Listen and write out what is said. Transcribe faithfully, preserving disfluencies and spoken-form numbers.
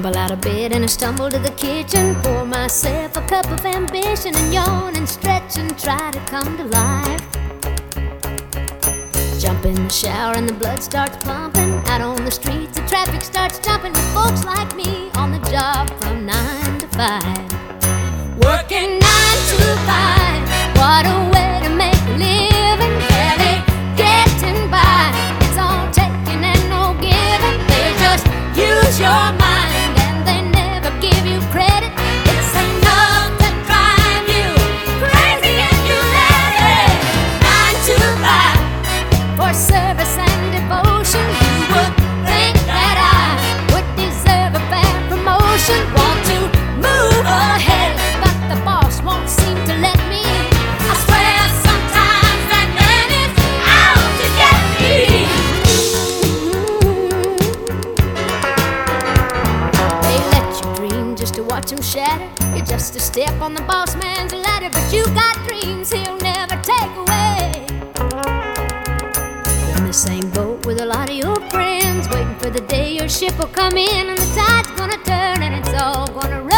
Tumble out of bed and I stumble to the kitchen, pour myself a cup of ambition and yawn and stretch and try to come to life. Jump in the shower and the blood starts pumping. Out on the streets the traffic starts jumping with folks like me on the job from nine to five. Working nine to five, what a way to make a living. Barely getting by, it's all taking and no giving. They just use your mind and they never give you credit. It's enough to drive you crazy and you let it. Nine to five for service and devotion. You would think that I would deserve a fair promotion. Want to move ahead, but the boss won't seem to let me. I swear sometimes that man is out to get me. They let you dream just to watch him shatter. You're just a step on the boss man's ladder, but you got dreams he'll never take away. In the same boat with a lot of your friends, waiting for the day your ship will come in and the tide's gonna turn and it's all gonna run